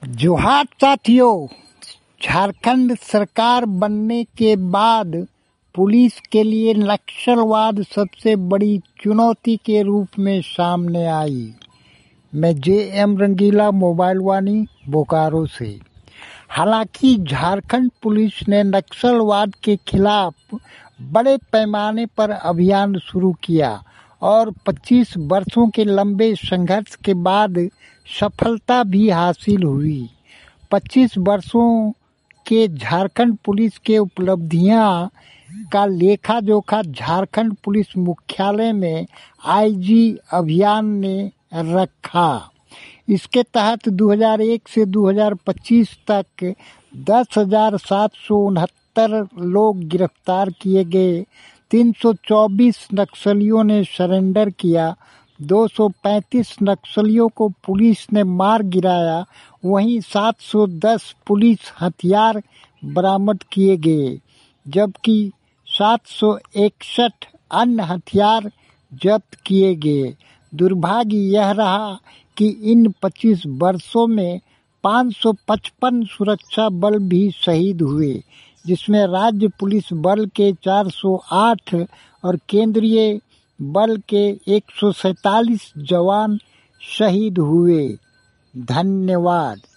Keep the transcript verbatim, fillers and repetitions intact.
जोहार साथियों, झारखंड सरकार बनने के बाद पुलिस के लिए नक्सलवाद सबसे बड़ी चुनौती के रूप में सामने आई। मैं J M Rangila, mobile Vani, Bokaro से। हालांकि झारखंड पुलिस ने नक्सलवाद के खिलाफ बड़े पैमाने पर अभियान शुरू किया और पच्चीस वर्षों के लंबे संघर्ष के बाद सफलता भी हासिल हुई। पच्चीस वर्षों के झारखंड पुलिस के उपलब्धियां का लेखा जोखा झारखंड पुलिस मुख्यालय में आई जी अभियान ने रखा। इसके तहत दो हज़ार एक से दो हज़ार पच्चीस तक दस हजार सात सौ उनहत्तर लोग गिरफ्तार किए गए। तीन सौ चौबीस नक्सलियों ने सरेंडर किया। दो सौ पैंतीस नक्सलियों को पुलिस ने मार गिराया। वहीं सात सौ दस पुलिस हथियार बरामद किए गए, जबकि सात सौ इकसठ अन्य हथियार जब्त किए गए। दुर्भाग्य यह रहा कि इन पच्चीस वर्षों में पाँच सौ पचपन सुरक्षा बल भी शहीद हुए, जिसमें राज्य पुलिस बल के चार सौ आठ और केंद्रीय बल के एक सौ सैंतालीस जवान शहीद हुए। धन्यवाद।